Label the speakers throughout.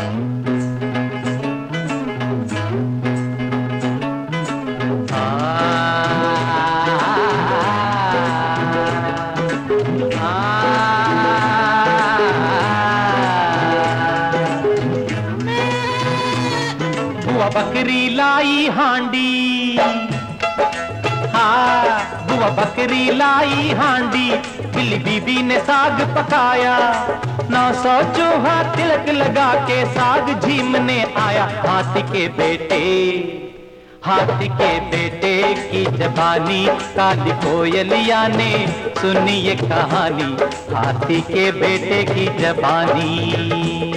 Speaker 1: बुआ बकरी लाई हांडी, हाँ बुआ बकरी लाई हांडी, बिल्ली बीबी ने साग पकाया, 900 चूहा तिलक लगा के साग झीमने आया। हाथी के बेटे की जबानी काली कोयलिया ने सुनी ये कहानी, हाथी के बेटे की जबानी।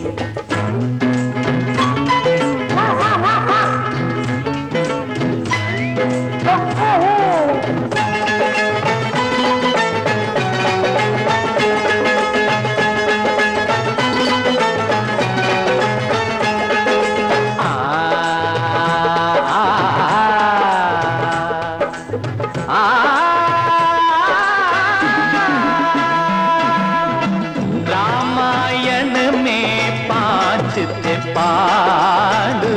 Speaker 1: रामायण में 5 थे पांडु,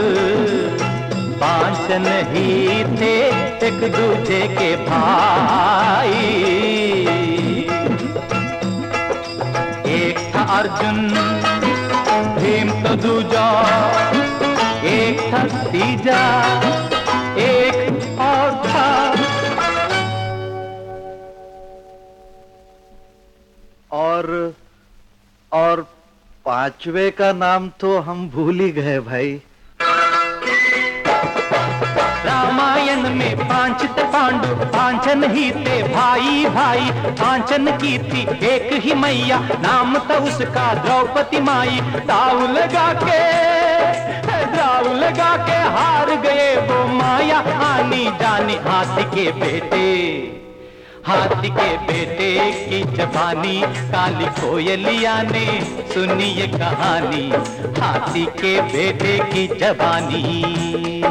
Speaker 1: 5 नहीं थे एक दूजे के भाई। एक था अर्जुन, भीम तो दूजा, एक था तीजा, एक और था।
Speaker 2: और 5वें का नाम तो हम भूल ही गए भाई।
Speaker 1: रामायण में 5 थे पांडु, 5 नहीं थे भाई भाई। 5 की थी एक ही मैया, नाम था उसका द्रौपदी माई। दाव लगा के हार गए वो माया, आनी जानी हाथी के बेटे की जबानी काली कोयलिया ने सुनी ये कहानी, हाथी के बेटे की जबानी।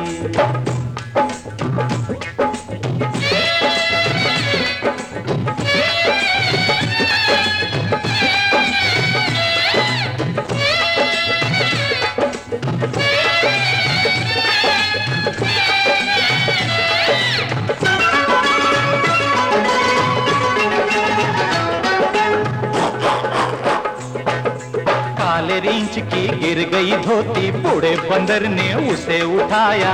Speaker 1: काले रींच की गिर गई धोती, बूढ़े बंदर ने उसे उठाया,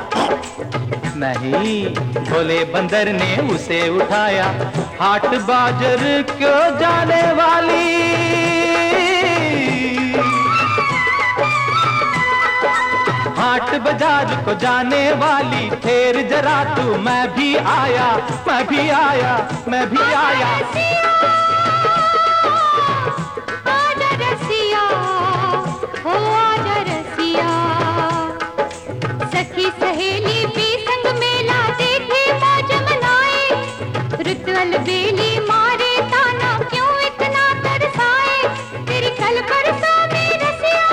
Speaker 1: नहीं भोले बंदर ने उसे उठाया। हाट बाजार क्यों जाने वाली, हाट बाजार को जाने वाली, ठहर जरा तू मैं भी आया।
Speaker 3: सखी सहेली भी संग मेला देखे मौज मनाए, रुत अलबेली मारे ताना क्यों इतना तरसाए। तेरी कल परसों में रसिया,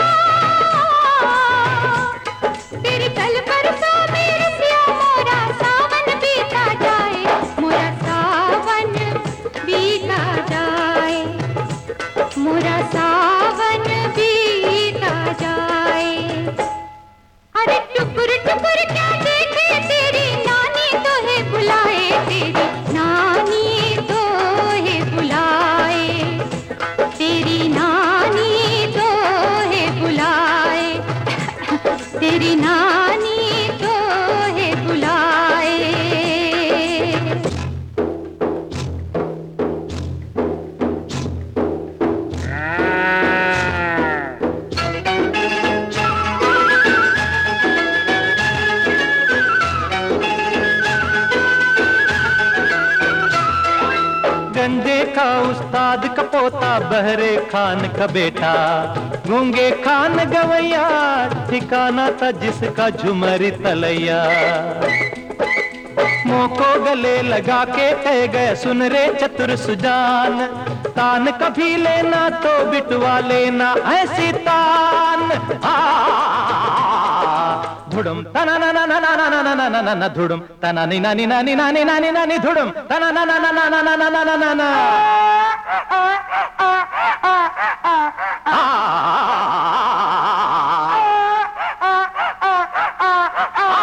Speaker 3: तेरी कल परसों में रसिया, मोरा सावन बीता जाए, मोरा सावन बीता जाए, मोरा सावन बीता जाए। अरे टुकुर टुकुर क्या देखे, तेरी नानी तो है बुलाए, तेरी नानी तो है बुलाए, तेरी नानी तो है बुलाए, तेरी नानी तो है बुलाए।
Speaker 1: गंजे का उस्ताद का पोता, बहरे खान का बेटा, गूंगे खान गवैया, ठिकाना था जिसका झुमरी तलैया। मुंह को गले लगा के कह गए, सुन रे चतुर सुजान, तान कभी लेना तो बिटवा लेना ऐसी तान। धुडुम तना ना ना ना ना ना ना ना ना ना ना धुडुम तना नी नानी नानी नानी नानी नानी धुडुम तना ना ना ना ना ना ना ना ना ना ना। आ
Speaker 3: आ